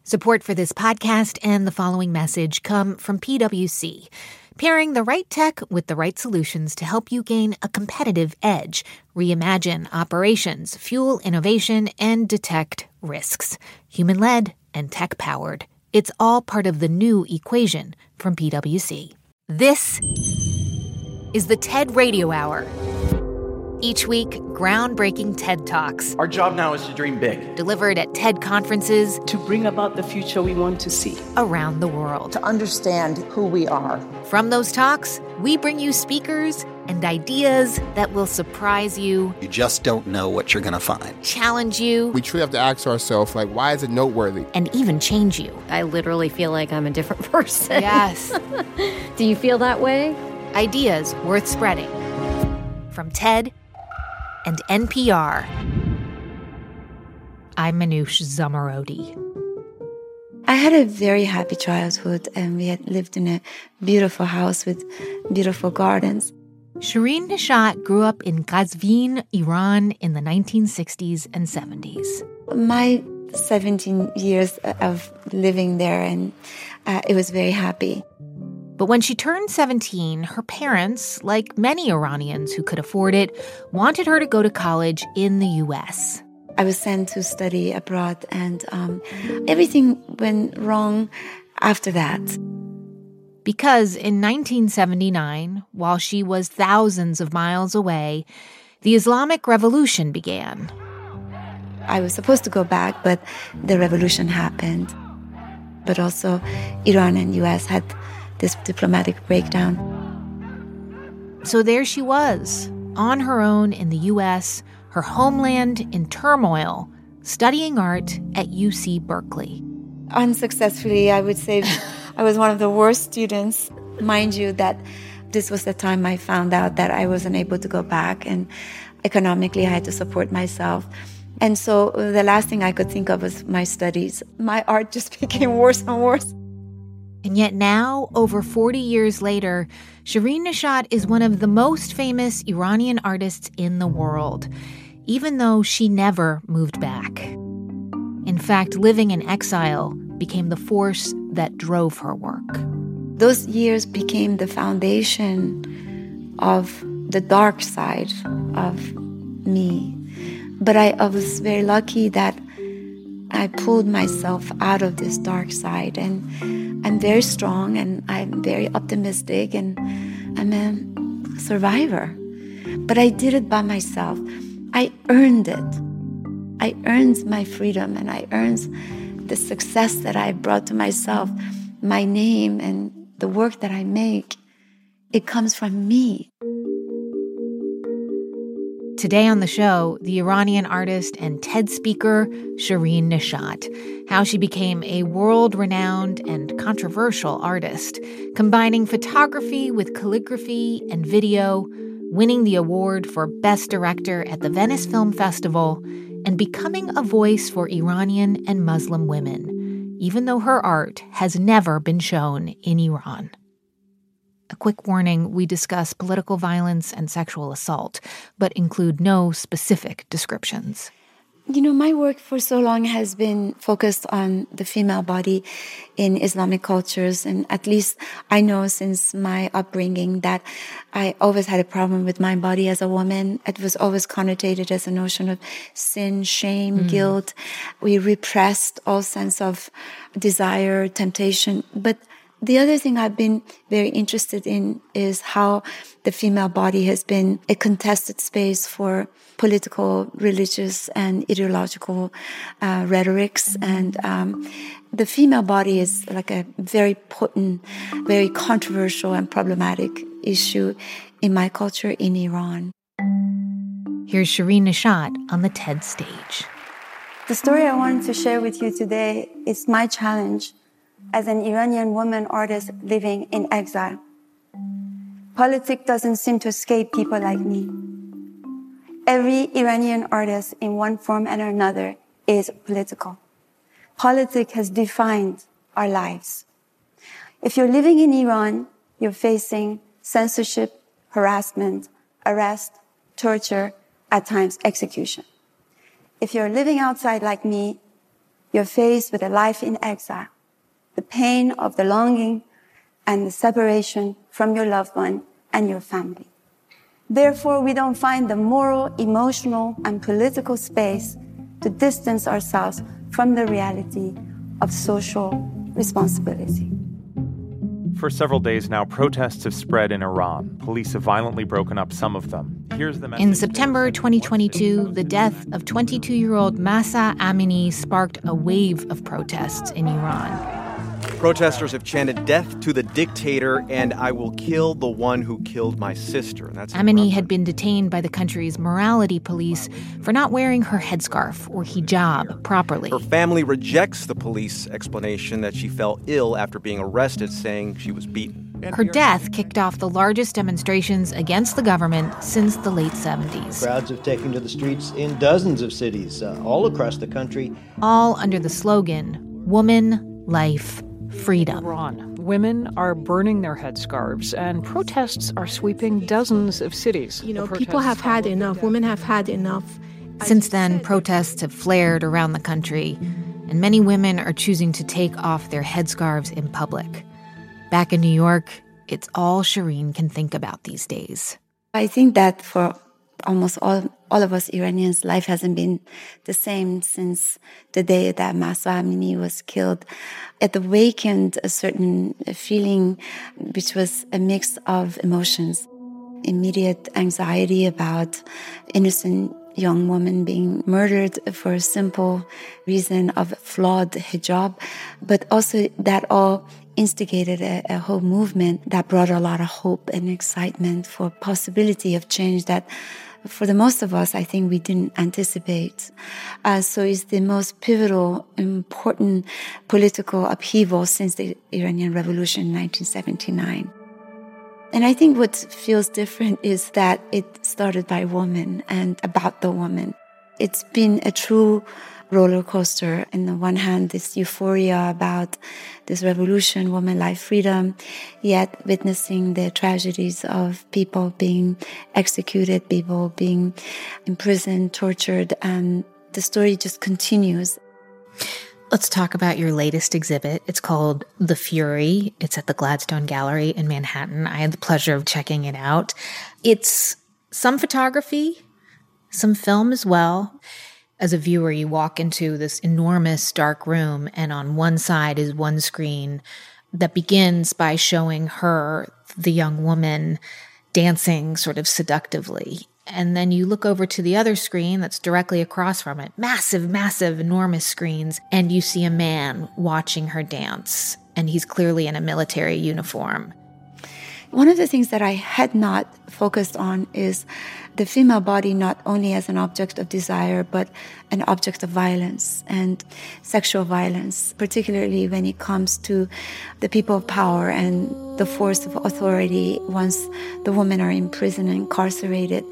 Support for this podcast and the following message come from PwC, pairing the right tech with the right solutions to help you gain a competitive edge, reimagine operations, fuel innovation, and detect risks. Human-led and tech-powered. It's all part of the new equation from PwC. This is the TED Radio Hour. Each week, groundbreaking TED Talks. Our job now is to dream big. Delivered at TED conferences. To bring about the future we want to see. Around the world. To understand who we are. From those talks, we bring you speakers and ideas that will surprise you. You just don't know what you're going to find. Challenge you. We truly have to ask ourselves, why is it noteworthy? And even change you. I literally feel like I'm a different person. Yes. Do you feel that way? Ideas worth spreading. From TED and NPR. I'm Manoush Zomorodi. I had a very happy childhood, and we had lived in a beautiful house with beautiful gardens. Shireen Nishat grew up in Qazvin, Iran in the 1960s and 70s. My 17 years of living there, and it was very happy. But when she turned 17, her parents, like many Iranians who could afford it, wanted her to go to college in the U.S. I was sent to study abroad, and everything went wrong after that. Because in 1979, while she was thousands of miles away, the Islamic Revolution began. I was supposed to go back, but the revolution happened. But also, Iran and U.S. had this diplomatic breakdown. So there she was, on her own in the U.S., her homeland in turmoil, studying art at UC Berkeley. Unsuccessfully, I would say I was one of the worst students. Mind you, that this was the time I found out that I wasn't able to go back, and economically I had to support myself. And so the last thing I could think of was my studies. My art just became worse and worse. And yet now, over 40 years later, Shireen Nishat is one of the most famous Iranian artists in the world, even though she never moved back. In fact, living in exile became the force that drove her work. Those years became the foundation of the dark side of me. But I was very lucky that I pulled myself out of this dark side, and I'm very strong, and I'm very optimistic, and I'm a survivor. But I did it by myself. I earned it. I earned my freedom, and I earned the success that I brought to myself, my name and the work that I make. It comes from me. Today on the show, the Iranian artist and TED speaker, Shireen Nishat, how she became a world-renowned and controversial artist, combining photography with calligraphy and video, winning the award for Best Director at the Venice Film Festival, and becoming a voice for Iranian and Muslim women, even though her art has never been shown in Iran. A quick warning, we discuss political violence and sexual assault, but include no specific descriptions. You know, my work for so long has been focused on the female body in Islamic cultures. And at least I know since my upbringing that I always had a problem with my body as a woman. It was always connotated as a notion of sin, shame, guilt. We repressed all sense of desire, temptation. But the other thing I've been very interested in is how the female body has been a contested space for political, religious, and ideological rhetorics. And the female body is like a very potent, very controversial and problematic issue in my culture in Iran. Here's Shireen Nishat on the TED stage. The story I wanted to share with you today is my challenge as an Iranian woman artist living in exile. Politics doesn't seem to escape people like me. Every Iranian artist in one form and another is political. Politics has defined our lives. If you're living in Iran, you're facing censorship, harassment, arrest, torture, at times execution. If you're living outside like me, you're faced with a life in exile, the pain of the longing and the separation from your loved one and your family. Therefore, we don't find the moral, emotional, and political space to distance ourselves from the reality of social responsibility. For several days now, protests have spread in Iran. Police have violently broken up some of them. Here's the message. In September 2022, the death of 22-year-old Mahsa Amini sparked a wave of protests in Iran. Protesters have chanted death to the dictator and I will kill the one who killed my sister. And that's Amini had been detained by the country's morality police for not wearing her headscarf or hijab properly. Her family rejects the police explanation that she fell ill after being arrested, saying she was beaten. Her death kicked off the largest demonstrations against the government since the late 70s. Crowds have taken to the streets in dozens of cities all across the country. All under the slogan, Woman, Life, Freedom. Iran. Women are burning their headscarves, and protests are sweeping dozens of cities. You know, people have had enough. Women have had enough. Since then, protests have flared around the country, and many women are choosing to take off their headscarves in public. Back in New York, it's all Shireen can think about these days. I think that for almost all of us Iranians, life hasn't been the same since the day that Mahsa Amini was killed. It awakened a certain feeling, which was a mix of emotions. Immediate anxiety about innocent young woman being murdered for a simple reason of flawed hijab, but also that all instigated a whole movement that brought a lot of hope and excitement for possibility of change that for the most of us, I think we didn't anticipate. So it's the most pivotal, important political upheaval since the Iranian Revolution in 1979. And I think what feels different is that it started by women and about the woman. It's been a true roller coaster. On the one hand, this euphoria about this revolution, woman, life, freedom, yet witnessing the tragedies of people being executed, people being imprisoned, tortured, and the story just continues. Let's talk about your latest exhibit. It's called The Fury. It's at the Gladstone Gallery in Manhattan. I had the pleasure of checking it out. It's some photography, some film as well. As a viewer, you walk into this enormous dark room, and on one side is one screen that begins by showing her, the young woman, dancing sort of seductively. And then you look over to the other screen that's directly across from it, massive, enormous screens, and you see a man watching her dance, and he's clearly in a military uniform. One of the things that I had not focused on is the female body not only as an object of desire, but an object of violence and sexual violence, particularly when it comes to the people of power and the force of authority once the women are in prison and incarcerated.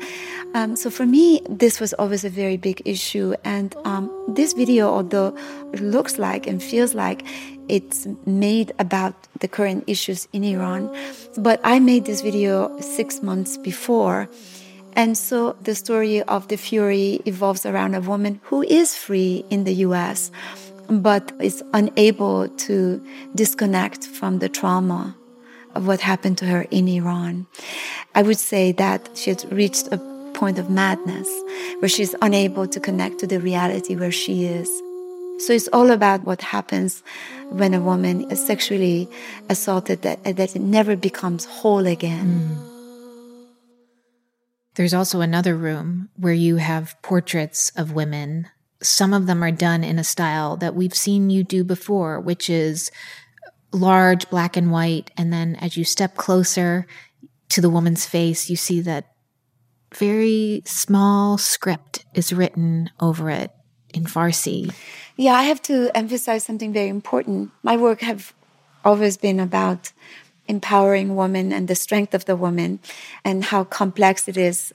So for me, this was always a very big issue. And this video, although it looks like and feels like it's made about the current issues in Iran, but I made this video 6 months before. And so the story of The Fury evolves around a woman who is free in the U.S., but is unable to disconnect from the trauma of what happened to her in Iran. I would say that she had reached a point of madness where she's unable to connect to the reality where she is. So it's all about what happens when a woman is sexually assaulted, that it never becomes whole again. There's also another room where you have portraits of women. Some of them are done in a style that we've seen you do before, which is large, black and white. And then as you step closer to the woman's face, you see that very small script is written over it in Farsi. Yeah, I have to emphasize something very important. My work have always been about empowering women and the strength of the woman and how complex it is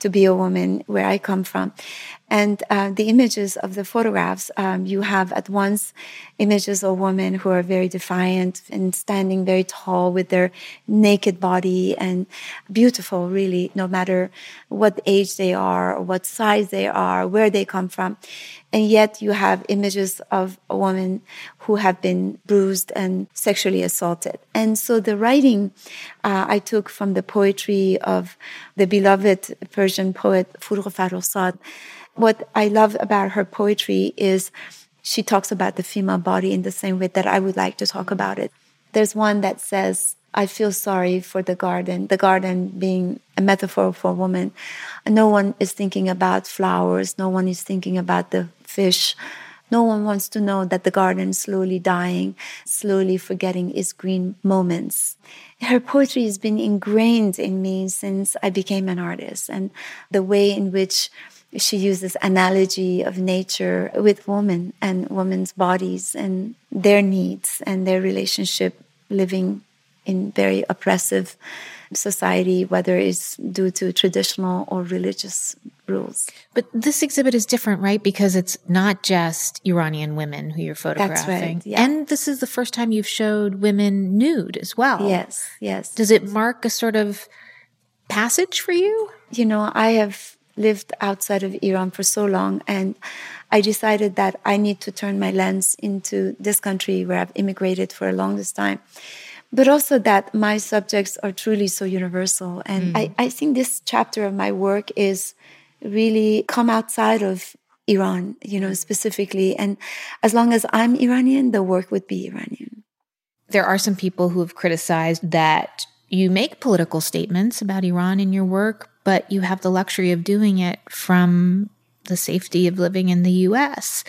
to be a woman where I come from. And the images of the photographs, you have at once images of women who are very defiant and standing very tall with their naked body and beautiful, really, no matter what age they are, or what size they are, where they come from. And yet you have images of a woman who have been bruised and sexually assaulted. And so the writing I took from the poetry of the beloved Persian poet Forough Farrokhzad. What I love about her poetry is she talks about the female body in the same way that I would like to talk about it. There's one that says, I feel sorry for the garden being a metaphor for a woman. No one is thinking about flowers. No one is thinking about the fish. No one wants to know that the garden is slowly dying, slowly forgetting its green moments. Her poetry has been ingrained in me since I became an artist, and the way in which she uses analogy of nature with women and women's bodies and their needs and their relationship living in very oppressive society, whether it's due to traditional or religious rules. But this exhibit is different, right? Because it's not just Iranian women who you're photographing. That's right, yeah. And this is the first time you've showed women nude as well. Yes, yes. Does it mark a sort of passage for you? You know, I have lived outside of Iran for so long, and I decided that I need to turn my lens into this country where I've immigrated for the longest time. But also that my subjects are truly so universal. And I think this chapter of my work is really come outside of Iran, you know, specifically. And as long as I'm Iranian, the work would be Iranian. There are some people who have criticized that you make political statements about Iran in your work, but you have the luxury of doing it from the safety of living in the U.S.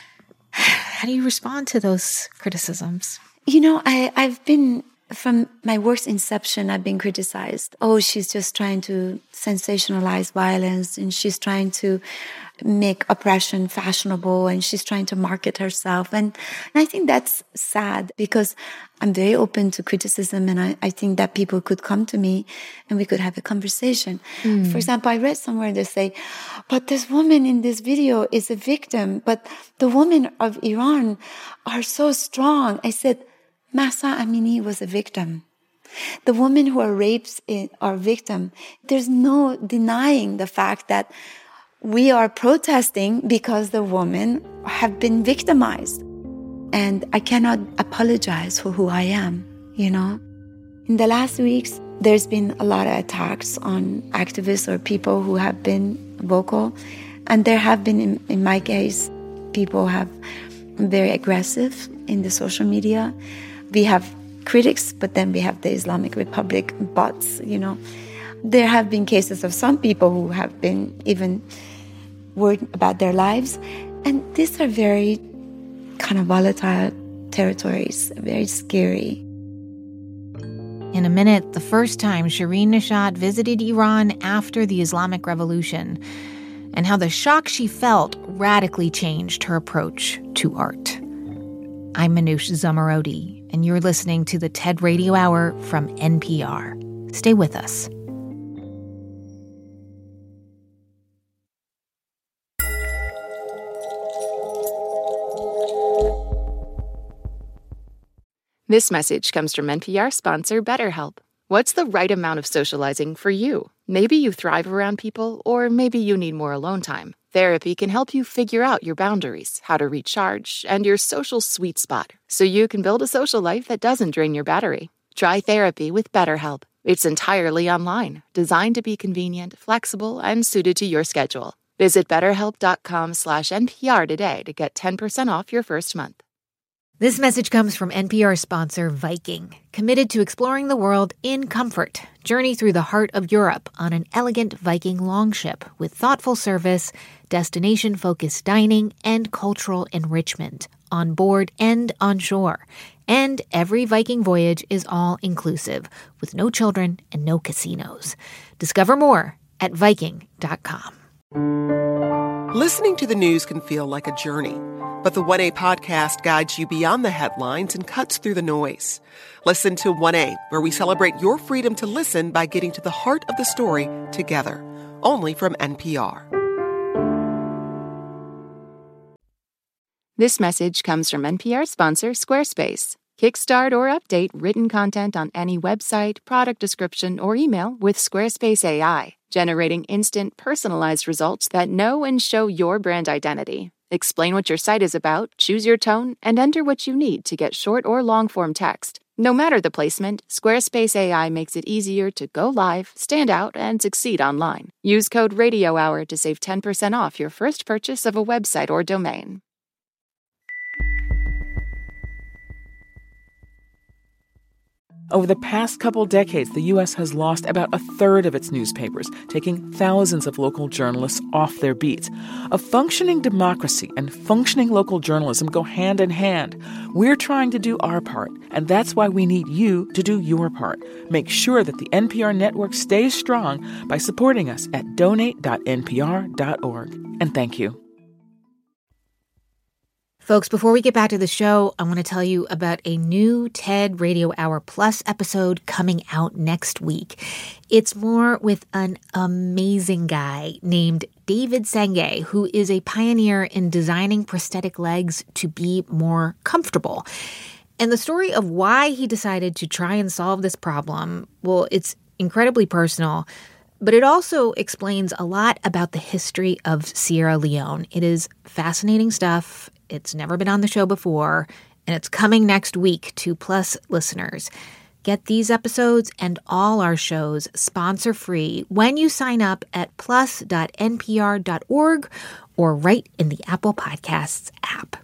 How do you respond to those criticisms? You know, I've been... From my work's inception, I've been criticized. Oh, she's just trying to sensationalize violence, and she's trying to make oppression fashionable, and she's trying to market herself. And I think that's sad, because I'm very open to criticism, and I think that people could come to me and we could have a conversation. For example, I read somewhere they say, but this woman in this video is a victim, but the women of Iran are so strong. I said, Mahsa Amini was a victim. The women who are raped are victim. There's no denying the fact that we are protesting because the women have been victimized. And I cannot apologize for who I am, you know. In the last weeks, there's been a lot of attacks on activists or people who have been vocal. And there have been, in my case, people have been very aggressive in the social media. We have critics, but then we have the Islamic Republic bots, you know. There have been cases of some people who have been even worried about their lives. And these are very kind of volatile territories, very scary. In a minute, the first time Shireen Nishat visited Iran after the Islamic Revolution, and how the shock she felt radically changed her approach to art. I'm Manoush Zomorodi, and you're listening to the TED Radio Hour from NPR. Stay with us. This message comes from NPR sponsor BetterHelp. What's the right amount of socializing for you? Maybe you thrive around people, or maybe you need more alone time. Therapy can help you figure out your boundaries, how to recharge, and your social sweet spot, so you can build a social life that doesn't drain your battery. Try therapy with BetterHelp. It's entirely online, designed to be convenient, flexible, and suited to your schedule. Visit BetterHelp.com/NPR today to get 10% off your first month. This message comes from NPR sponsor Viking, committed to exploring the world in comfort. Journey through the heart of Europe on an elegant Viking longship with thoughtful service, destination-focused dining, and cultural enrichment on board and on shore. And every Viking voyage is all-inclusive, with no children and no casinos. Discover more at Viking.com. Listening to the news can feel like a journey, but the 1A podcast guides you beyond the headlines and cuts through the noise. Listen to 1A, where we celebrate your freedom to listen by getting to the heart of the story together. only from NPR. This message comes from NPR sponsor Squarespace. Kickstart or update written content on any website, product description, or email with Squarespace AI, generating instant, personalized results that know and show your brand identity. Explain what your site is about, choose your tone, and enter what you need to get short or long-form text. No matter the placement, Squarespace AI makes it easier to go live, stand out, and succeed online. Use code RadioHour to save 10% off your first purchase of a website or domain. Over the past couple decades, the U.S. has lost about a third of its newspapers, taking thousands of local journalists off their beats. A functioning democracy and functioning local journalism go hand in hand. We're trying to do our part, and that's why we need you to do your part. Make sure that the NPR network stays strong by supporting us at donate.npr.org. And thank you. Folks, before we get back to the show, I want to tell you about a new TED Radio Hour Plus episode coming out next week. It's more with an amazing guy named David Senge, who is a pioneer in designing prosthetic legs to be more comfortable. And the story of why he decided to try and solve this problem, well, it's incredibly personal, but it also explains a lot about the history of Sierra Leone. It is fascinating stuff. It's never been on the show before, and it's coming next week to Plus listeners. Get these episodes and all our shows sponsor-free when you sign up at plus.npr.org or right in the Apple Podcasts app.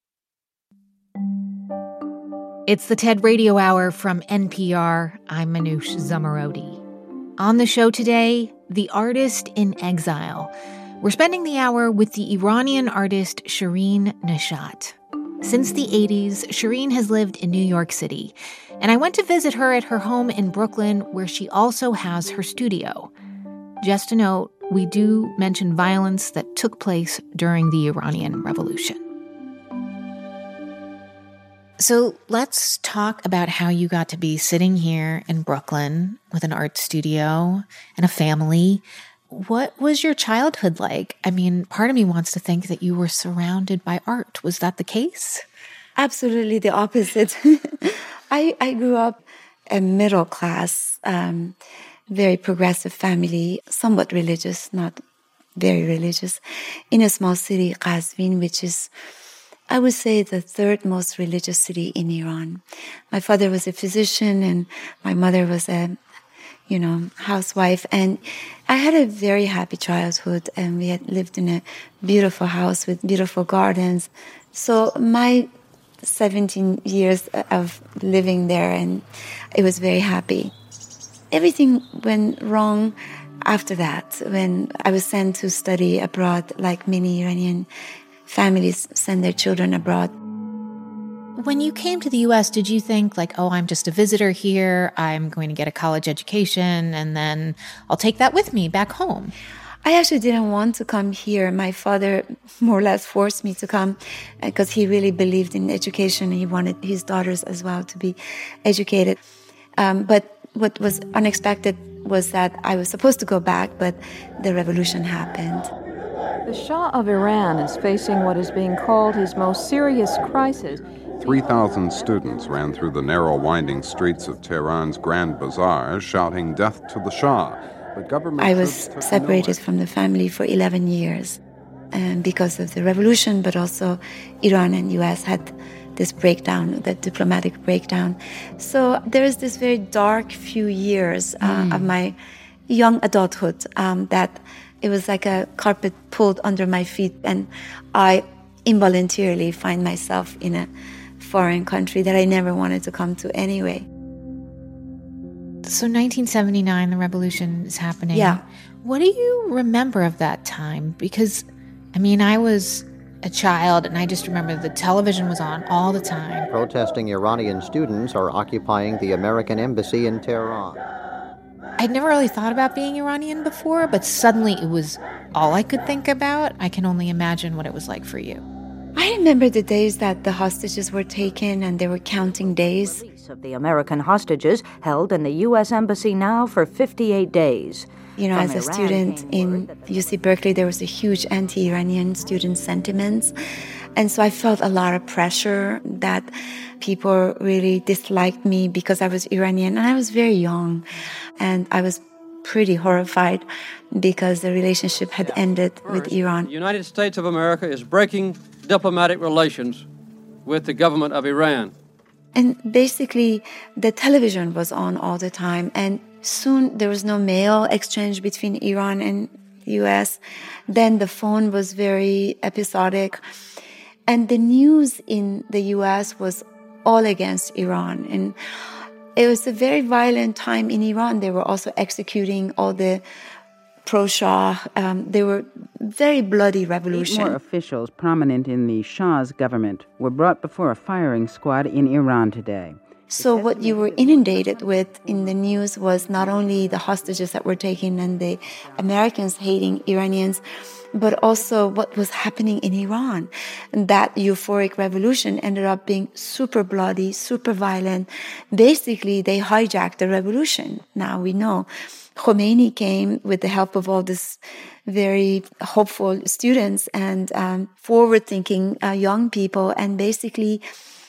It's the TED Radio Hour from NPR. I'm Manoush Zomorodi. On the show today, the artist in exile. We're spending the hour with the Iranian artist Shirin Neshat. Since the 80s, Shirin has lived in New York City, and I went to visit her at her home in Brooklyn, where she also has her studio. Just a note, we do mention violence that took place during the Iranian Revolution. So let's talk about how you got to be sitting here in Brooklyn with an art studio and a family. What was your childhood like? I mean, part of me wants to think that you were surrounded by art. Was that the case? Absolutely the opposite. I grew up a middle class, very progressive family, somewhat religious, not very religious, in a small city, Qazvin, which is, I would say, the third most religious city in Iran. My father was a physician and my mother was a housewife. And I had a very happy childhood, and we had lived in a beautiful house with beautiful gardens. So my 17 years of living there, and it was very happy. Everything went wrong after that, when I was sent to study abroad, like many Iranian families send their children abroad. When you came to the U.S., did you think I'm just a visitor here, I'm going to get a college education, and then I'll take that with me back home? I actually didn't want to come here. My father more or less forced me to come because he really believed in education. He wanted his daughters as well to be educated. But what was unexpected was that I was supposed to go back, but the revolution happened. The Shah of Iran is facing what is being called his most serious crisis. 3,000 students ran through the narrow, winding streets of Tehran's Grand Bazaar, shouting "Death to the Shah." But I was separated from the family for 11 years because of the revolution, but also Iran and U.S. had this breakdown, the diplomatic breakdown. So there is this very dark few years of my young adulthood that it was like a carpet pulled under my feet, and I involuntarily find myself in a foreign country that I never wanted to come to anyway. So 1979, the revolution is happening. Yeah. What do you remember of that time? Because, I was a child, and I just remember the television was on all the time. Protesting Iranian students are occupying the American embassy in Tehran. I'd never really thought about being Iranian before, but suddenly it was all I could think about. I can only imagine what it was like for you. I remember the days that the hostages were taken and they were counting days. Of the American hostages held in the U.S. Embassy now for 58 days. as a student in UC Berkeley, there was a huge anti-Iranian student sentiments. And so I felt a lot of pressure that people really disliked me because I was Iranian. And I was very young. And I was pretty horrified because the relationship had ended with Iran. The United States of America is breaking diplomatic relations with the government of Iran. And basically, the television was on all the time. And soon there was no mail exchange between Iran and the U.S. Then the phone was very episodic. And the news in the U.S. was all against Iran. And it was a very violent time in Iran. They were also executing all the pro-Shah. They were very bloody revolution. 8 more officials prominent in the Shah's government were brought before a firing squad in Iran today. So what you were inundated with in the news was not only the hostages that were taken and the Americans hating Iranians, but also what was happening in Iran. And that euphoric revolution ended up being super bloody, super violent. Basically, they hijacked the revolution. Now we know. Khomeini came with the help of all these very hopeful students and forward-thinking young people, and basically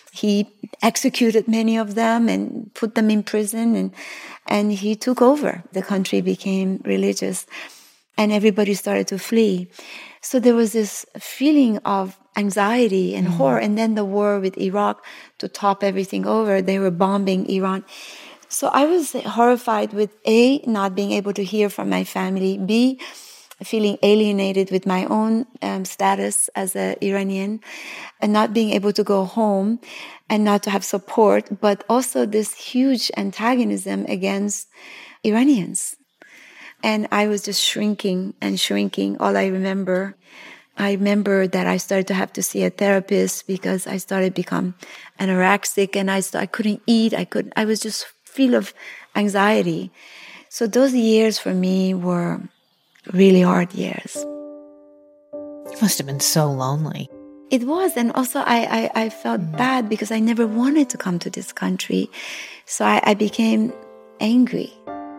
he executed many of them and put them in prison, and he took over. The country became religious, and everybody started to flee. So there was this feeling of anxiety and horror, and then the war with Iraq to top everything over. They were bombing Iran. So I was horrified with A, not being able to hear from my family, B, feeling alienated with my own status as an Iranian, and not being able to go home and not to have support, but also this huge antagonism against Iranians. And I was just shrinking and shrinking. All I remember that I started to have to see a therapist because I started to become anorexic, and I couldn't eat. I was just full of anxiety. So those years for me were really hard years. You must have been so lonely. It was, and also I felt bad because I never wanted to come to this country. So I became angry.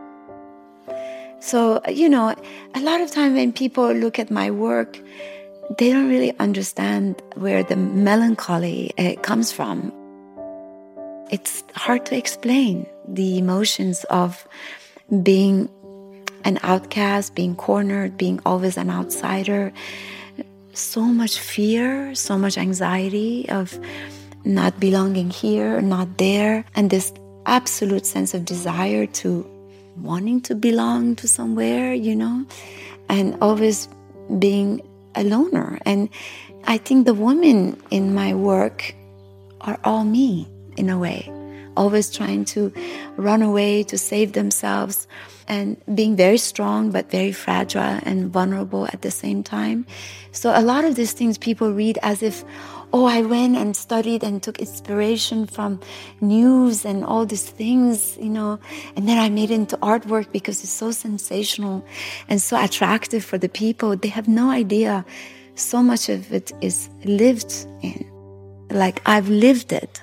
So, a lot of time when people look at my work, they don't really understand where the melancholy comes from. It's hard to explain the emotions of being an outcast, being cornered, being always an outsider. So much fear, so much anxiety of not belonging here, not there, and this absolute sense of desire to wanting to belong to somewhere, and always being a loner. And I think the women in my work are all me, in a way, always trying to run away, to save themselves, and being very strong but very fragile and vulnerable at the same time. So a lot of these things people read as if, I went and studied and took inspiration from news and all these things, and then I made it into artwork because it's so sensational and so attractive for the people. They have no idea so much of it is lived in. Like I've lived it,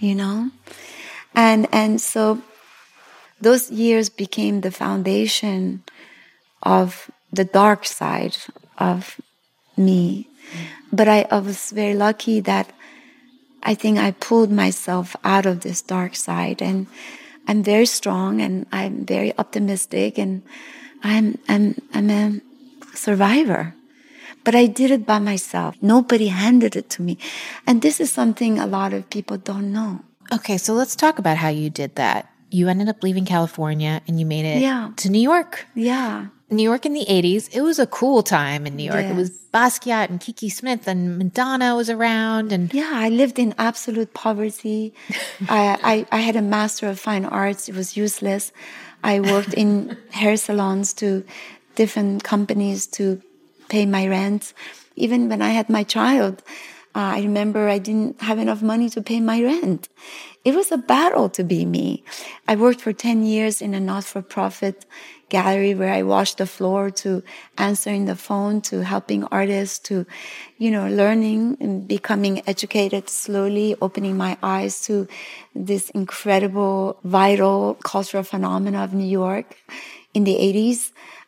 And so those years became the foundation of the dark side of me. But I was very lucky that I think I pulled myself out of this dark side, and I'm very strong and I'm very optimistic, and I'm a survivor. But I did it by myself. Nobody handed it to me. And this is something a lot of people don't know. Okay, so let's talk about how you did that. You ended up leaving California and you made it to New York. Yeah. New York in the 80s. It was a cool time in New York. Yes. It was Basquiat and Kiki Smith and Madonna was around. And yeah, I lived in absolute poverty. I had a Master of Fine Arts. It was useless. I worked in hair salons to different companies to pay my rent. Even when I had my child, I remember I didn't have enough money to pay my rent. It was a battle to be me. I worked for 10 years in a not-for-profit gallery where I washed the floor, to answering the phone, to helping artists, to, learning and becoming educated slowly, opening my eyes to this incredible, vital cultural phenomena of New York in the 80s.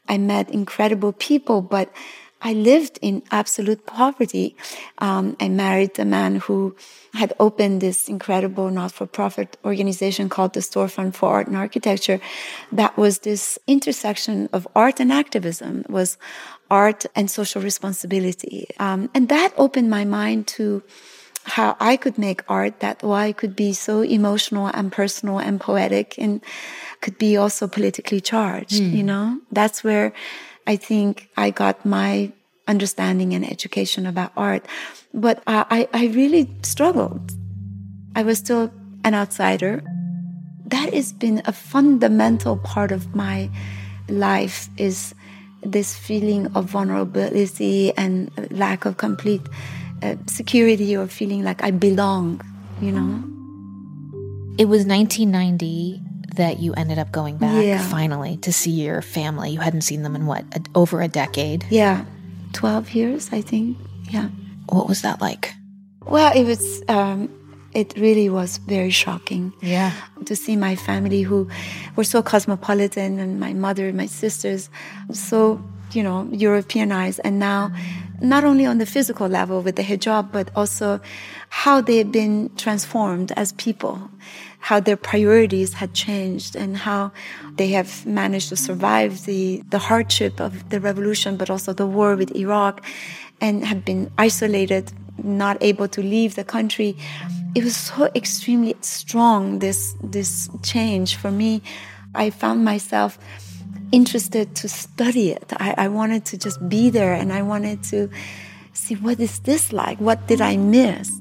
I met incredible people, but I lived in absolute poverty. I married a man who had opened this incredible not-for-profit organization called the Storefront for Art and Architecture. That was this intersection of art and activism, was art and social responsibility. And that opened my mind to how I could make art that way could be so emotional and personal and poetic and could be also politically charged, you know? That's where I think I got my understanding and education about art. But I really struggled. I was still an outsider. That has been a fundamental part of my life, is this feeling of vulnerability and lack of complete security, or feeling like I belong, you know? It was 1990 that you ended up going back finally to see your family. You hadn't seen them in over a decade? Yeah, 12 years, I think. Yeah. What was that like? Well, it was, it really was very shocking. Yeah. To see my family, who were so cosmopolitan, and my mother, my sisters, so, you know, Europeanized, and now not only on the physical level with the hijab, but also how they had been transformed as people, how their priorities had changed, and how they have managed to survive the hardship of the revolution, but also the war with Iraq, and have been isolated, not able to leave the country. It was so extremely strong, this change for me. I found myself interested to study it. I wanted to just be there, and I wanted to see, what is this like? What did I miss?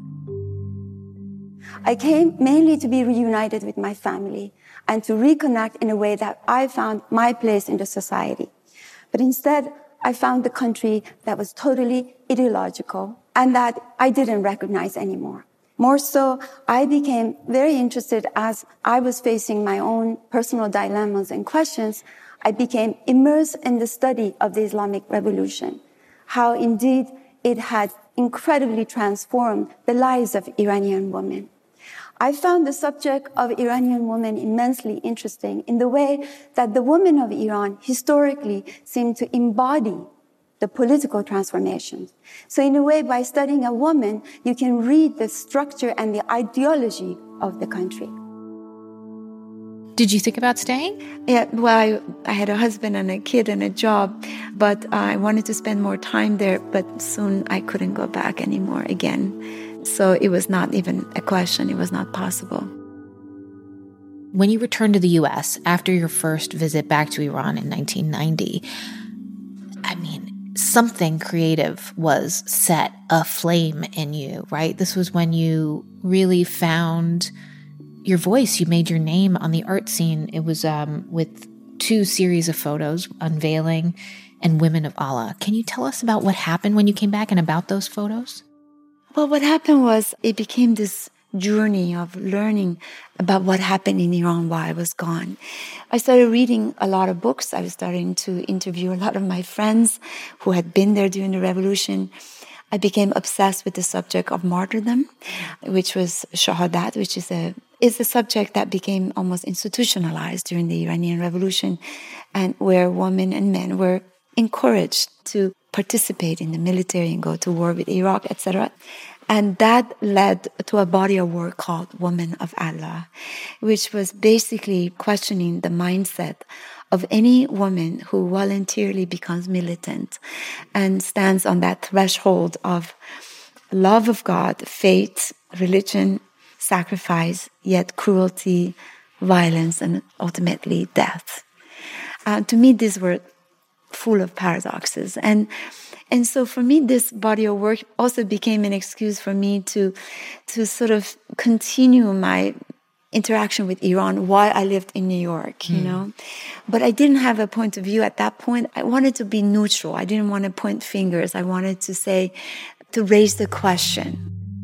I came mainly to be reunited with my family and to reconnect in a way that I found my place in the society. But instead, I found the country that was totally ideological and that I didn't recognize anymore. More so, I became very interested as I was facing my own personal dilemmas and questions. I became immersed in the study of the Islamic Revolution, how indeed it had incredibly transformed the lives of Iranian women. I found the subject of Iranian women immensely interesting in the way that the women of Iran historically seem to embody the political transformations. So in a way, by studying a woman, you can read the structure and the ideology of the country. Did you think about staying? Yeah, well, I had a husband and a kid and a job, but I wanted to spend more time there, but soon I couldn't go back anymore again. So it was not even a question. It was not possible. When you returned to the U.S. after your first visit back to Iran in 1990, I mean, something creative was set aflame in you, right? This was when you really found your voice. You made your name on the art scene. It was with 2 series of photos, Unveiling and Women of Allah. Can you tell us about what happened when you came back and about those photos? Well, what happened was it became this journey of learning about what happened in Iran while I was gone. I started reading a lot of books. I was starting to interview a lot of my friends who had been there during the revolution. I became obsessed with the subject of martyrdom, which was shahadat, which is a subject that became almost institutionalized during the Iranian Revolution, and where women and men were encouraged to participate in the military and go to war with Iraq, etc. And that led to a body of work called Women of Allah, which was basically questioning the mindset of any woman who voluntarily becomes militant and stands on that threshold of love of God, faith, religion, sacrifice, yet cruelty, violence, and ultimately death. To me, these were full of paradoxes. And so for me, this body of work also became an excuse for me to sort of continue my interaction with Iran while I lived in New York, you know. But I didn't have a point of view at that point. I wanted to be neutral. I didn't want to point fingers. I wanted to raise the question.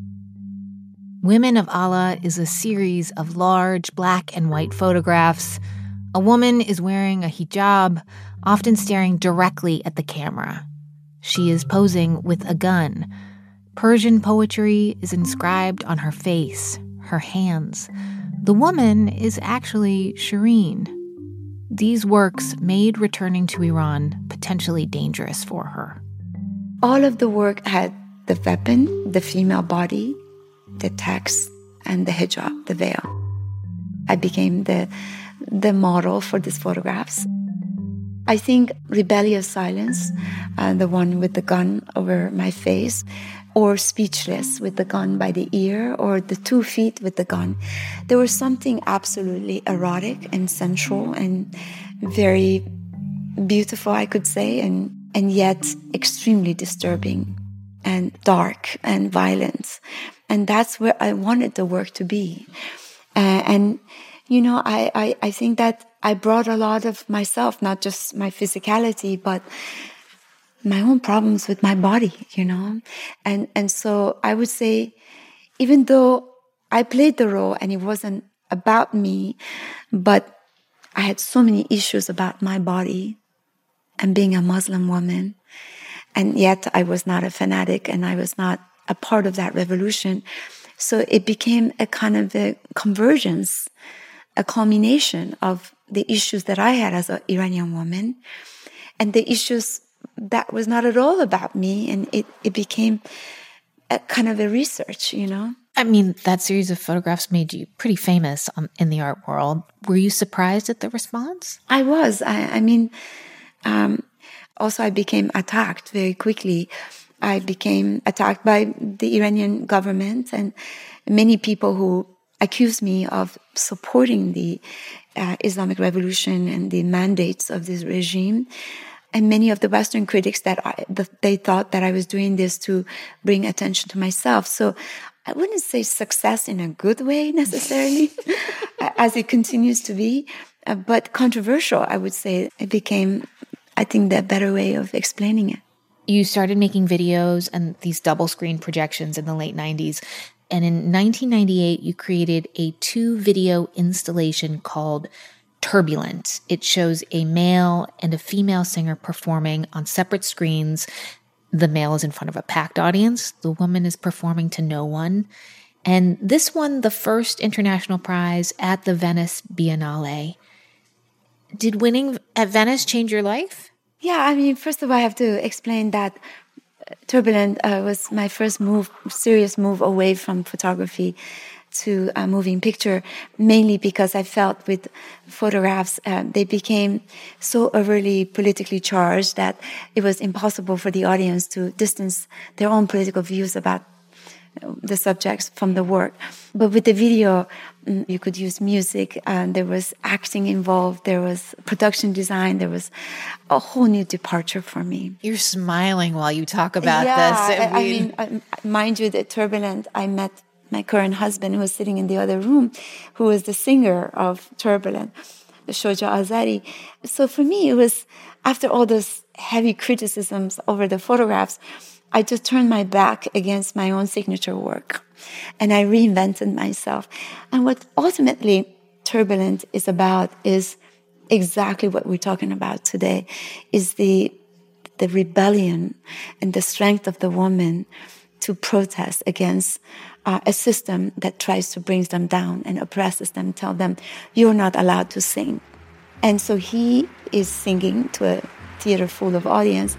Women of Allah is a series of large black and white photographs. A woman is wearing a hijab, often staring directly at the camera. She is posing with a gun. Persian poetry is inscribed on her face, her hands. The woman is actually Shireen. These works made returning to Iran potentially dangerous for her. All of the work had the weapon, the female body, the text, and the hijab, the veil. I became the model for these photographs. I think rebellious silence, the one with the gun over my face, or speechless with the gun by the ear, or the 2 feet with the gun. There was something absolutely erotic and sensual and very beautiful, I could say, and yet extremely disturbing and dark and violent. And that's where I wanted the work to be. And, you know, I think that I brought a lot of myself, not just my physicality, but my own problems with my body, you know? And so I would say, even though I played the role and it wasn't about me, but I had so many issues about my body and being a Muslim woman, and yet I was not a fanatic and I was not a part of that revolution. So it became a kind of a convergence, a culmination of the issues that I had as an Iranian woman and the issues that was not at all about me, and it became a kind of a research, you know? I mean, that series of photographs made you pretty famous in the art world. Were you surprised at the response? I was. I mean, also I became attacked very quickly. I became attacked by the Iranian government and many people who accused me of supporting the Islamic Revolution and the mandates of this regime. And many of the Western critics they thought that I was doing this to bring attention to myself. So I wouldn't say success in a good way necessarily, as it continues to be, but controversial, I would say. It became, I think, the better way of explaining it. You started making videos and these double-screen projections in the late 90s. And in 1998, you created a 2-video installation called Turbulent. It shows a male and a female singer performing on separate screens. The male is in front of a packed audience. The woman is performing to no one. And this won the first international prize at the Venice Biennale. Did winning at Venice change your life? Yeah, I mean, first of all, I have to explain that Turbulent was my first serious move away from photography to a moving picture, mainly because I felt with photographs, they became so overly politically charged that it was impossible for the audience to distance their own political views about the subjects from the work. But with the video, you could use music, and there was acting involved, there was production design, there was a whole new departure for me. You're smiling while you talk about this. I mean, mind you, that Turbulent, I met my current husband, who was sitting in the other room, who was the singer of Turbulent, Shoja Azari. So for me, it was, after all those heavy criticisms over the photographs, I just turned my back against my own signature work, and I reinvented myself. And what ultimately Turbulent is about is exactly what we're talking about today, is the rebellion and the strength of the woman to protest against a system that tries to bring them down and oppresses them, tell them, you're not allowed to sing. And so he is singing to a theater full of audience.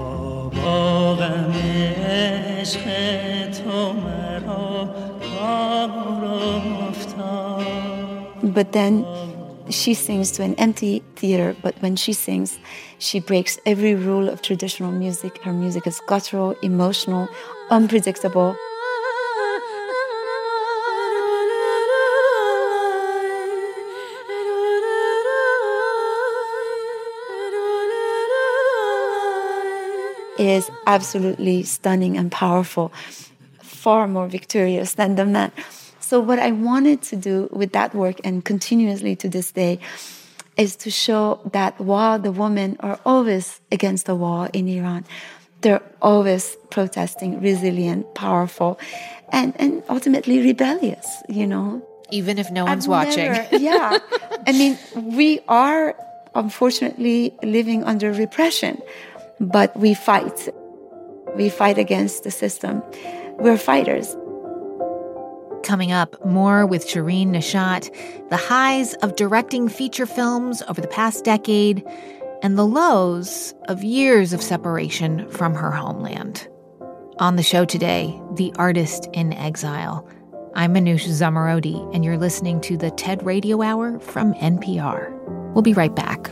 But then she sings to an empty theater, but when she sings, she breaks every rule of traditional music. Her music is guttural, emotional, unpredictable. It is absolutely stunning and powerful, far more victorious than the man. So what I wanted to do with that work, and continuously to this day, is to show that while the women are always against the wall in Iran, they're always protesting, resilient, powerful, and ultimately rebellious, you know. Even if no one's watching. Yeah. I mean, we are unfortunately living under repression, but we fight. We fight against the system. We're fighters. Coming up, more with Shireen Nishat, the highs of directing feature films over the past decade, and the lows of years of separation from her homeland. On the show today, The Artist in Exile. I'm Manoush Zomorodi, and you're listening to the TED Radio Hour from NPR. We'll be right back.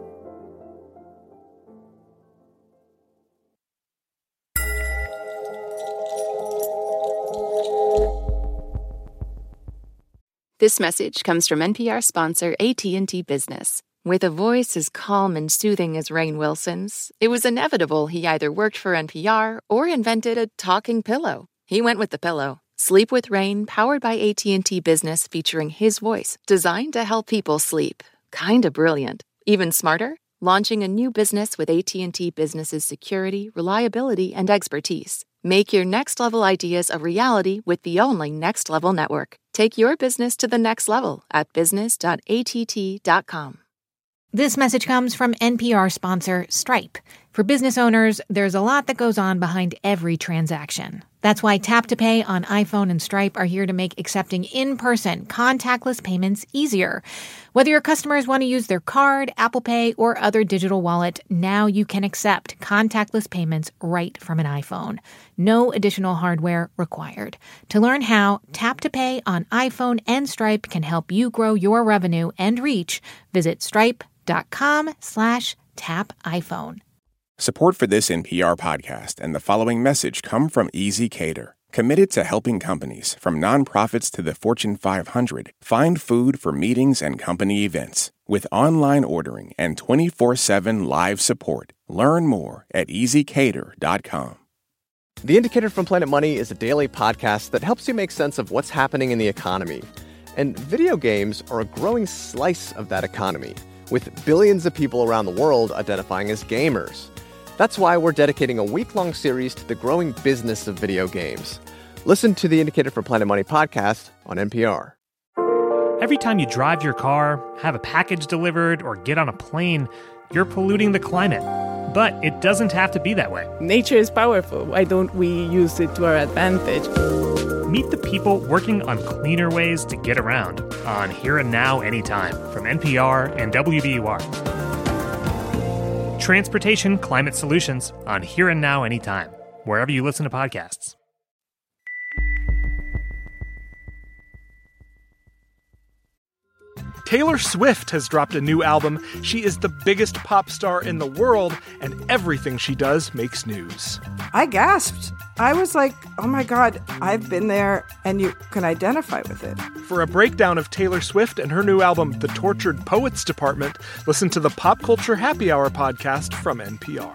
This message comes from NPR sponsor AT&T Business. With a voice as calm and soothing as Rainn Wilson's, it was inevitable he either worked for NPR or invented a talking pillow. He went with the pillow. Sleep with Rainn, powered by AT&T Business, featuring his voice, designed to help people sleep. Kinda brilliant. Even smarter? Launching a new business with AT&T Business's security, reliability, and expertise. Make your next-level ideas a reality with the only Next Level network. Take your business to the next level at business.att.com. This message comes from NPR sponsor Stripe. For business owners, there's a lot that goes on behind every transaction. That's why Tap to Pay on iPhone and Stripe are here to make accepting in-person, contactless payments easier. Whether your customers want to use their card, Apple Pay, or other digital wallet, now you can accept contactless payments right from an iPhone. No additional hardware required. To learn how Tap to Pay on iPhone and Stripe can help you grow your revenue and reach, visit stripe.com/tapiphone. Support for this NPR podcast and the following message come from Easy Cater, committed to helping companies, from nonprofits to the Fortune 500, find food for meetings and company events. With online ordering and 24/7 live support. Learn more at easycater.com. The Indicator from Planet Money is a daily podcast that helps you make sense of what's happening in the economy. And video games are a growing slice of that economy, with billions of people around the world identifying as gamers. That's why we're dedicating a week-long series to the growing business of video games. Listen to the Indicator from Planet Money podcast on NPR. Every time you drive your car, have a package delivered, or get on a plane, you're polluting the climate. But it doesn't have to be that way. Nature is powerful. Why don't we use it to our advantage? Meet the people working on cleaner ways to get around on Here and Now Anytime from NPR and WBUR. Transportation Climate Solutions on Here and Now Anytime, wherever you listen to podcasts. Taylor Swift has dropped a new album. She is the biggest pop star in the world, and everything she does makes news. I gasped. I was like, oh my God, I've been there, and you can identify with it. For a breakdown of Taylor Swift and her new album, The Tortured Poets Department, listen to the Pop Culture Happy Hour podcast from NPR.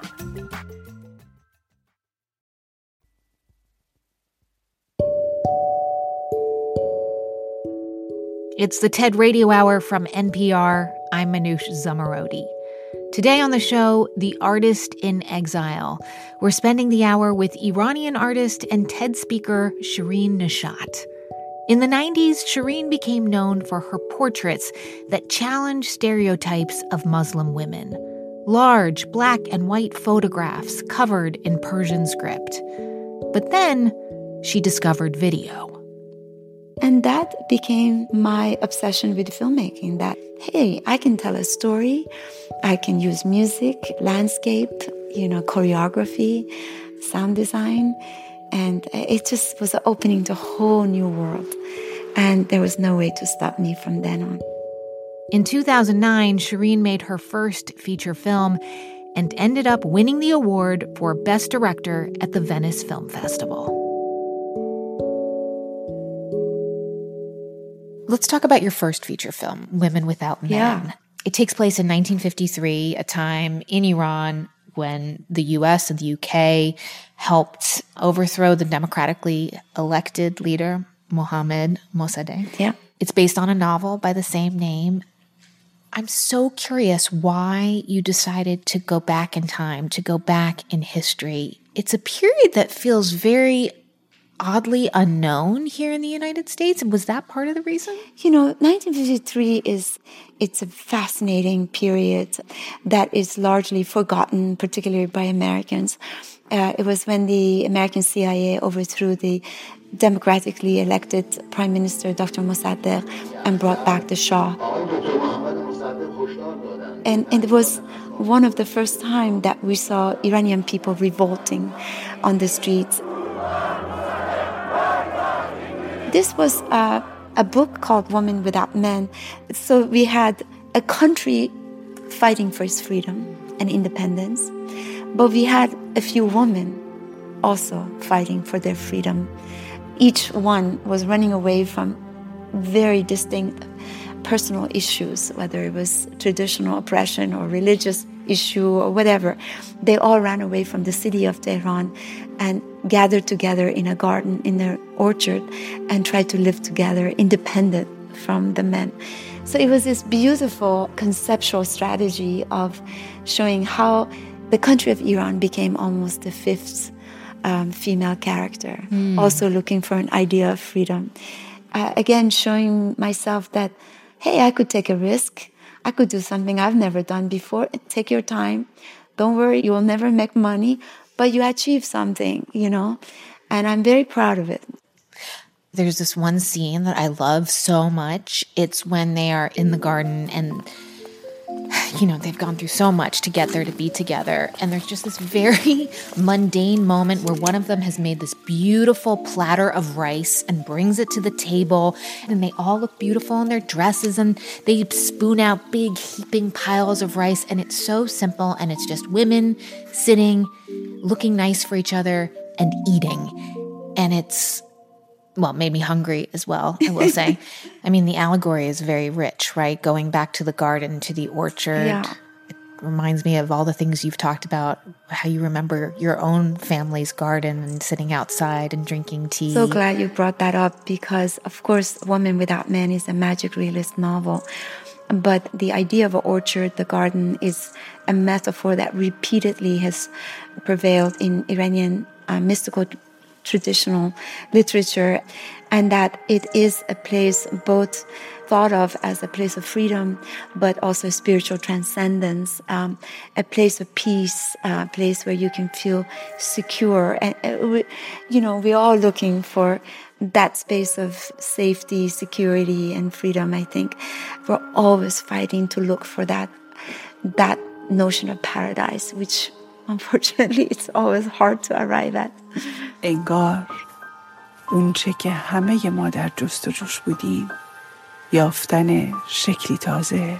It's the TED Radio Hour from NPR. I'm Manoush Zomorodi. Today on the show, The Artist in Exile. We're spending the hour with Iranian artist and TED speaker Shireen Nishat. In the 90s, Shireen became known for her portraits that challenge stereotypes of Muslim women. Large black and white photographs covered in Persian script. But then she discovered video. And that became my obsession with filmmaking, that, hey, I can tell a story, I can use music, landscape, choreography, sound design, and it just was opening to a whole new world. And there was no way to stop me from then on. In 2009, Shireen made her first feature film and ended up winning the award for Best Director at the Venice Film Festival. Let's talk about your first feature film, Women Without Men. Yeah. It takes place in 1953, a time in Iran when the U.S. and the U.K. helped overthrow the democratically elected leader, Mohammad Mossadegh. Yeah. It's based on a novel by the same name. I'm so curious why you decided to go back in time, to go back in history. It's a period that feels very oddly unknown here in the United States. And was that part of the reason? 1953 it's a fascinating period that is largely forgotten, particularly by Americans. It was when the American CIA overthrew the democratically elected Prime Minister Dr. Mossadegh and brought back the Shah. And it was one of the first time that we saw Iranian people revolting on the streets. This was a book called Woman Without Men. So we had a country fighting for its freedom and independence, but we had a few women also fighting for their freedom. Each one was running away from very distinct personal issues, whether it was traditional oppression or religious issue or whatever. They all ran away from the city of Tehran and gathered together in a garden, in their orchard, and tried to live together independent from the men. So it was this beautiful conceptual strategy of showing how the country of Iran became almost the fifth female character, also looking for an idea of freedom. Again, showing myself that, hey, I could take a risk. I could do something I've never done before. Take your time. Don't worry, you will never make money, but you achieve something, you know? And I'm very proud of it. There's this one scene that I love so much. It's when they are in the garden and, you know, they've gone through so much to get there to be together. And there's just this very mundane moment where one of them has made this beautiful platter of rice and brings it to the table. And they all look beautiful in their dresses and they spoon out big heaping piles of rice. And it's so simple. And it's just women sitting, looking nice for each other and eating. And it's, well, made me hungry as well, I will say. I mean, the allegory is very rich, right? Going back to the garden, to the orchard. Yeah. It reminds me of all the things you've talked about, how you remember your own family's garden and sitting outside and drinking tea. So glad you brought that up because, of course, Woman Without Men is a magic realist novel. But the idea of an orchard, the garden, is a metaphor that repeatedly has prevailed in Iranian mystical traditional literature, and that it is a place both thought of as a place of freedom, but also spiritual transcendence, a place of peace, a place where you can feel secure. And, we're all looking for that space of safety, security, and freedom, I think. We're always fighting to look for that notion of paradise, which unfortunately it's always hard to arrive at. انگار اونچه که همه ما در جستجوش بودیم یافتن شکلی تازه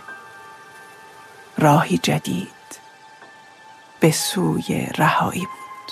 راهی جدید به سوی رهایی بود.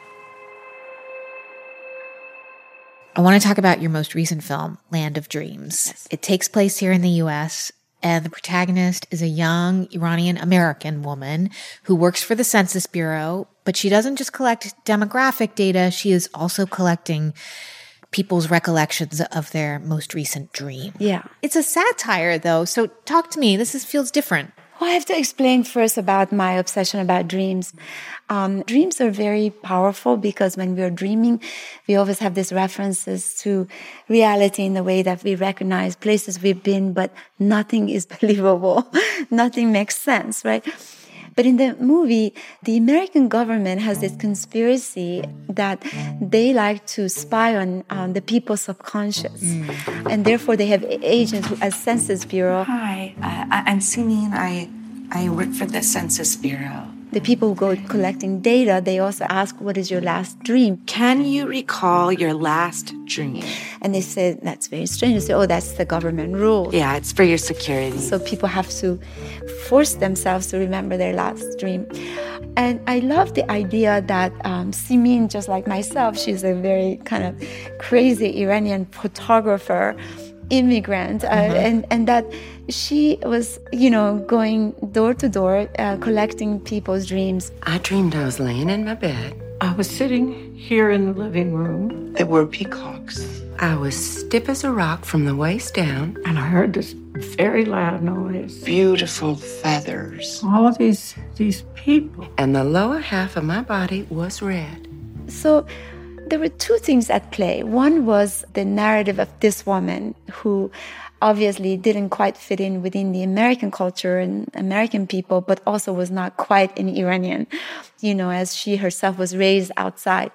I want to talk about your most recent film, Land of Dreams. Yes. It takes place here in the U.S., and the protagonist is a young Iranian-American woman who works for the Census Bureau, but she doesn't just collect demographic data, she is also collecting people's recollections of their most recent dream. Yeah. It's a satire, though, so talk to me. This feels different. Well, I have to explain first about my obsession about dreams. Dreams are very powerful because when we're dreaming, we always have these references to reality in the way that we recognize places we've been, but nothing is believable. Nothing makes sense, right? But in the movie, the American government has this conspiracy that they like to spy on the people's subconscious. And therefore, they have agents as Census Bureau. Hi, I'm Simin. I work for the Census Bureau. The people who go collecting data, they also ask, what is your last dream? Can you recall your last dream? And they say, that's very strange. They say, oh, that's the government rule. Yeah, it's for your security. So people have to force themselves to remember their last dream. And I love the idea that Simin, just like myself, she's a very kind of crazy Iranian photographer, immigrant, and that she was, going door to door, collecting people's dreams. I dreamed I was laying in my bed. I was sitting here in the living room. There were peacocks. I was stiff as a rock from the waist down. And I heard this very loud noise. Beautiful feathers. All of these people. And the lower half of my body was red. So there were two things at play. One was the narrative of this woman who obviously didn't quite fit in within the American culture and American people, but also was not quite an Iranian, as she herself was raised outside.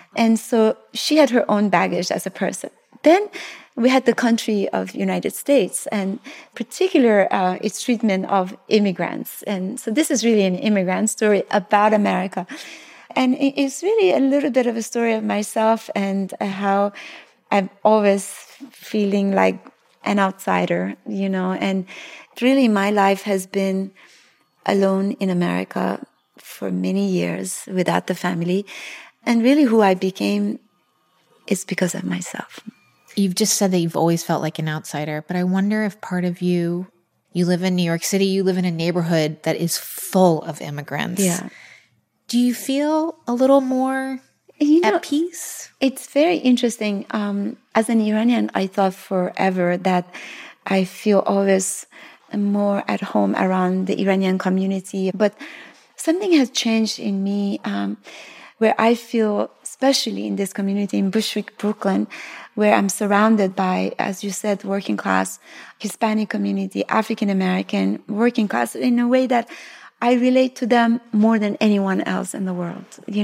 And so she had her own baggage as a person. Then we had the country of United States and particular its treatment of immigrants. And so this is really an immigrant story about America. And it's really a little bit of a story of myself and how I'm always feeling like an outsider, and really my life has been alone in America for many years without the family. And really who I became is because of myself. You've just said that you've always felt like an outsider, but I wonder if part of you live in New York City, you live in a neighborhood that is full of immigrants. Yeah. Do you feel a little more at peace? It's very interesting. As an Iranian, I thought forever that I feel always more at home around the Iranian community. But something has changed in me where I feel, especially in this community in Bushwick, Brooklyn, where I'm surrounded by, as you said, working class, Hispanic community, African American, working class, in a way that I relate to them more than anyone else in the world,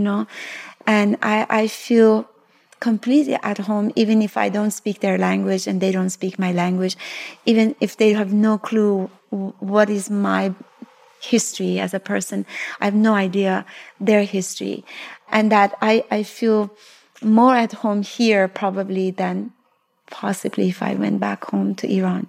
And I feel completely at home, even if I don't speak their language and they don't speak my language, even if they have no clue what is my history as a person. I have no idea their history. And that I feel more at home here probably than possibly if I went back home to Iran.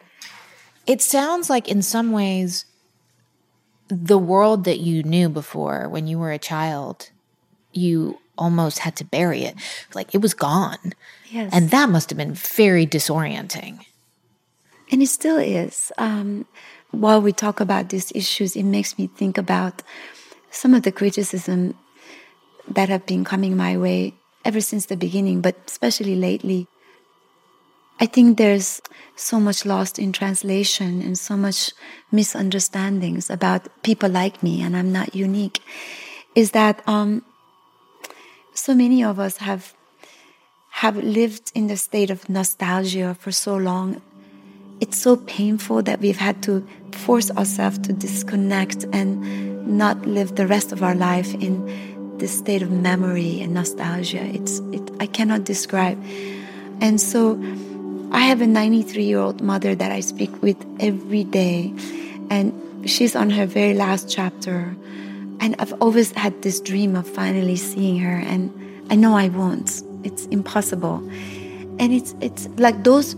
It sounds like in some ways the world that you knew before when you were a child, you almost had to bury it. Like it was gone. Yes. And that must have been very disorienting. And it still is. While we talk about these issues, it makes me think about some of the criticism that have been coming my way ever since the beginning, but especially lately. I think there's so much lost in translation and so much misunderstandings about people like me, and I'm not unique, is that so many of us have lived in the state of nostalgia for so long. It's so painful that we've had to force ourselves to disconnect and not live the rest of our life in this state of memory and nostalgia. I cannot describe. And so I have a 93-year-old mother that I speak with every day, and she's on her very last chapter. And I've always had this dream of finally seeing her, and I know I won't. It's impossible. And it's like those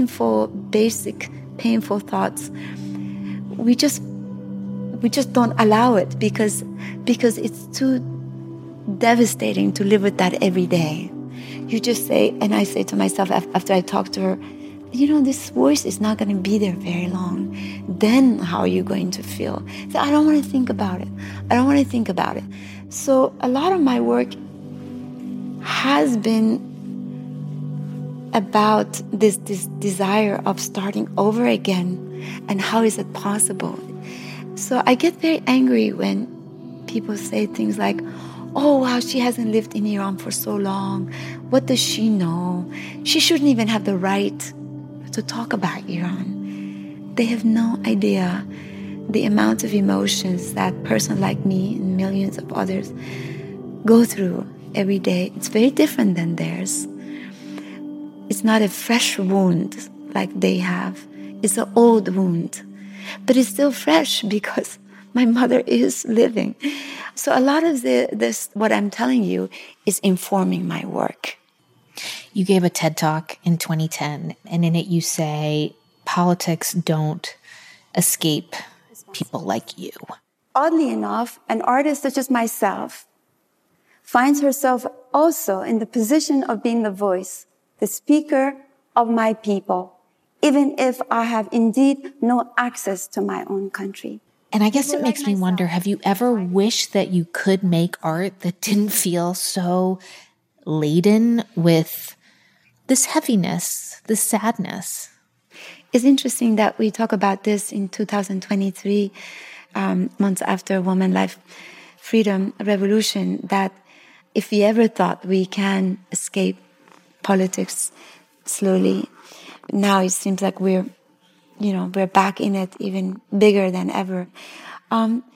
basic painful thoughts, we just don't allow it because it's too devastating to live with that every day. You just say, and I say to myself after I talk to her, this voice is not going to be there very long. Then how are you going to feel? So I don't want to think about it. So a lot of my work has been about this desire of starting over again, and how is it possible? So I get very angry when people say things like, oh, wow, she hasn't lived in Iran for so long. What does she know? She shouldn't even have the right to talk about Iran. They have no idea the amount of emotions that a person like me and millions of others go through every day. It's very different than theirs. It's not a fresh wound like they have. It's an old wound. But it's still fresh because my mother is living. So a lot of this, what I'm telling you, is informing my work. You gave a TED Talk in 2010, and in it you say, politics don't escape people like you. Oddly enough, an artist such as myself finds herself also in the position of being the voice, the speaker of my people, even if I have indeed no access to my own country. And I guess it makes me wonder, have you ever wished that you could make art that didn't feel so laden with this heaviness, this sadness? It's interesting that we talk about this in 2023, months after Women, Life, Freedom Revolution, that if we ever thought we can escape politics slowly, now it seems like we're back in it even bigger than ever.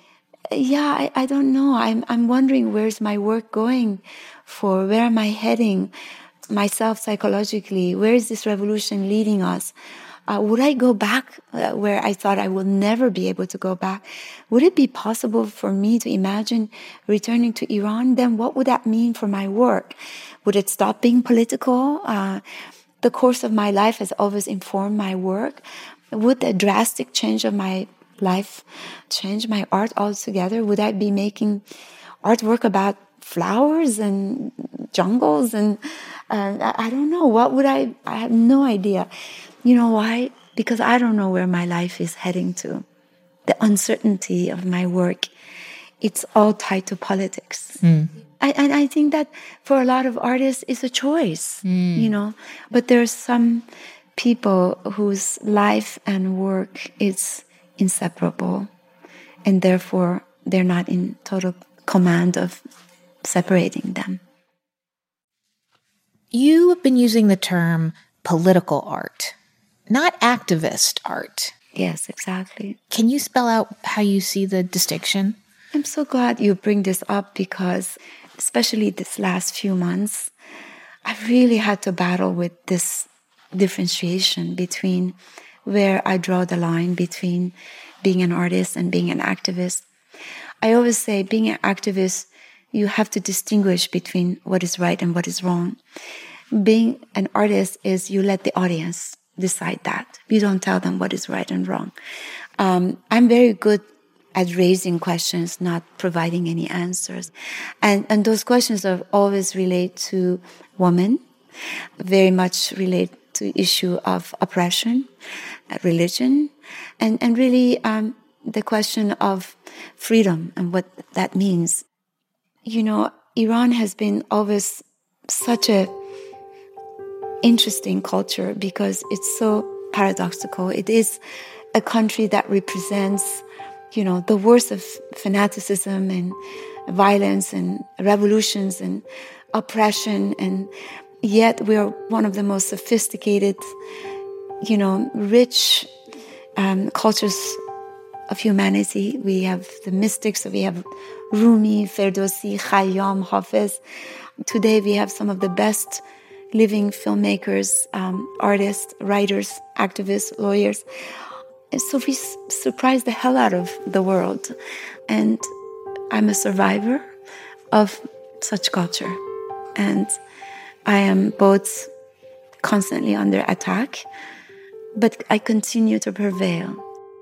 Yeah, I don't know. I'm wondering, where's my work going for? Where am I heading myself psychologically? Where is this revolution leading us? Would I go back where I thought I will never be able to go back? Would it be possible for me to imagine returning to Iran? Then what would that mean for my work? Would it stop being political? The course of my life has always informed my work. Would the drastic change of my life change my art altogether? Would I be making artwork about flowers and jungles? And I don't know. What would I have no idea. You know why? Because I don't know where my life is heading to. The uncertainty of my work, it's all tied to politics. And I think that for a lot of artists, it's a choice, you know. But there's some people whose life and work is inseparable, and therefore they're not in total command of separating them. You have been using the term political art, not activist art. Yes, exactly. Can you spell out how you see the distinction? I'm so glad you bring this up, because especially this last few months, I really had to battle with this differentiation between where I draw the line between being an artist and being an activist. I always say, being an activist, you have to distinguish between what is right and what is wrong. Being an artist is you let the audience decide that. You don't tell them what is right and wrong. I'm very good at raising questions, not providing any answers. And those questions are always relate to women, very much relate to issue of oppression, religion, and really the question of freedom and what that means. You know, Iran has been always such a interesting culture because it's so paradoxical. It is a country that represents, you know, the worst of fanaticism and violence and revolutions and oppression, and yet we're one of the most sophisticated, you know, rich cultures of humanity. We have the mystics, we have Rumi, Ferdowsi, Khayyam, Hafiz. Today we have some of the best living filmmakers, artists, writers, activists, lawyers. And so we surprised the hell out of the world. And I'm a survivor of such culture. And I am both constantly under attack, but I continue to prevail.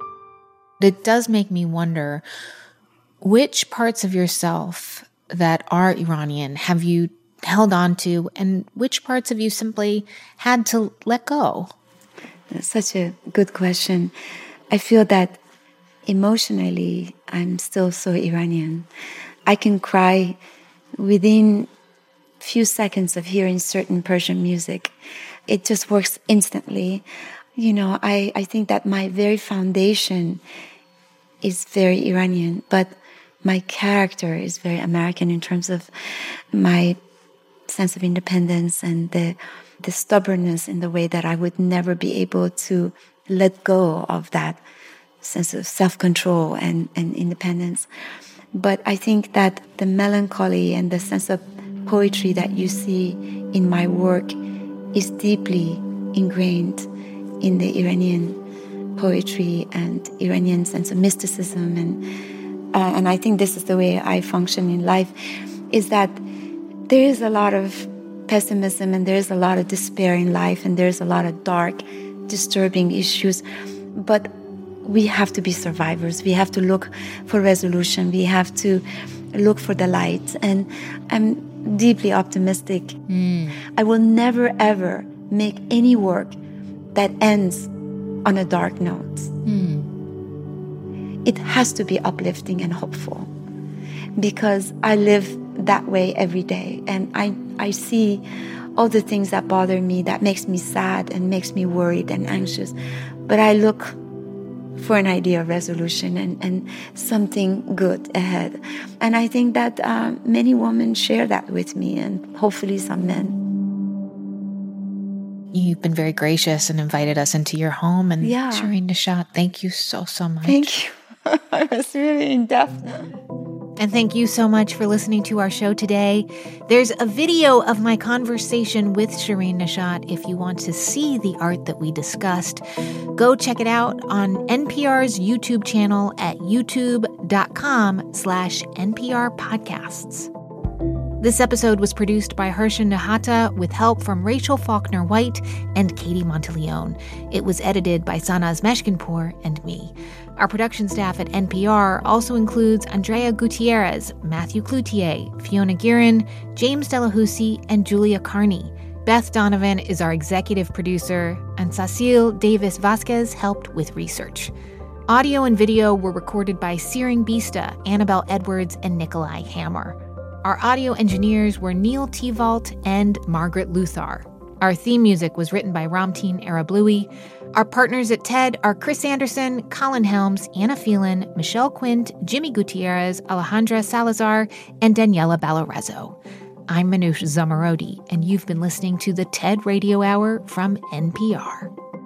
It does make me wonder, which parts of yourself that are Iranian have you held on to, and which parts have you simply had to let go? That's such a good question. I feel that emotionally, I'm still so Iranian. I can cry within few seconds of hearing certain Persian music. It just works instantly. You know, I think that my very foundation is very Iranian, but my character is very American in terms of my sense of independence and the stubbornness in the way that I would never be able to let go of that sense of self-control and independence. But I think that the melancholy and the sense of poetry that you see in my work is deeply ingrained in the Iranian poetry and Iranian sense of mysticism. And I think this is the way I function in life, is that there is a lot of pessimism and there is a lot of despair in life and there's a lot of dark, disturbing issues. But we have to be survivors. We have to look for resolution. We have to look for the light. And I'm deeply optimistic. I will never, ever make any work that ends on a dark note. It has to be uplifting and hopeful, because I live that way every day. And I see all the things that bother me, that makes me sad and makes me worried and anxious. But I look for an idea of resolution and something good ahead. And I think that many women share that with me, and hopefully some men. You've been very gracious and invited us into your home. And Shireen Nishat, thank you so much. Thank you. I was really in depth. And thank you so much for listening to our show today. There's a video of my conversation with Shireen Nishat if you want to see the art that we discussed. Go check it out on NPR's YouTube channel at youtube.com/NPR podcasts. This episode was produced by Harsha Nahata with help from Rachel Faulkner-White and Katie Monteleone. It was edited by Sanaz Meshkinpour and me. Our production staff at NPR also includes Andrea Gutierrez, Matthew Cloutier, Fiona Guerin, James Delahousie, and Julia Carney. Beth Donovan is our executive producer, and Cecile Davis Vasquez helped with research. Audio and video were recorded by Searing Bista, Annabelle Edwards, and Nikolai Hammer. Our audio engineers were Neil Tevault and Margaret Luthar. Our theme music was written by Ramteen Arablouei. Our partners at TED are Chris Anderson, Colin Helms, Anna Phelan, Michelle Quint, Jimmy Gutierrez, Alejandra Salazar, and Daniela Ballarezo. I'm Manoush Zomorodi, and you've been listening to the TED Radio Hour from NPR.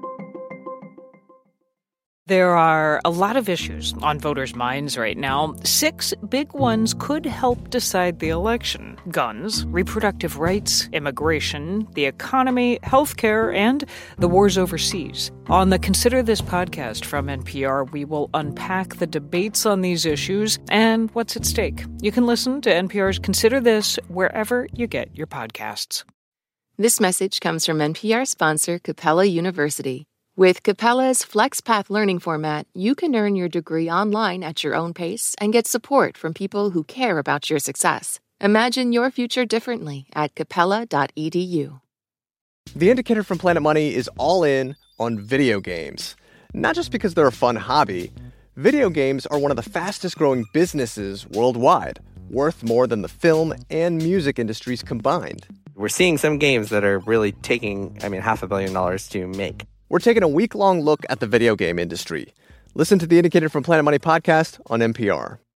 There are a lot of issues on voters' minds right now. 6 big ones could help decide the election: guns, reproductive rights, immigration, the economy, healthcare, and the wars overseas. On the Consider This podcast from NPR, we will unpack the debates on these issues and what's at stake. You can listen to NPR's Consider This wherever you get your podcasts. This message comes from NPR sponsor Capella University. With Capella's FlexPath learning format, you can earn your degree online at your own pace and get support from people who care about your success. Imagine your future differently at capella.edu. The Indicator from Planet Money is all in on video games. Not just because they're a fun hobby. Video games are one of the fastest growing businesses worldwide, worth more than the film and music industries combined. We're seeing some games that are really taking, $500 million to make. We're taking a week-long look at the video game industry. Listen to the Indicator from Planet Money podcast on NPR.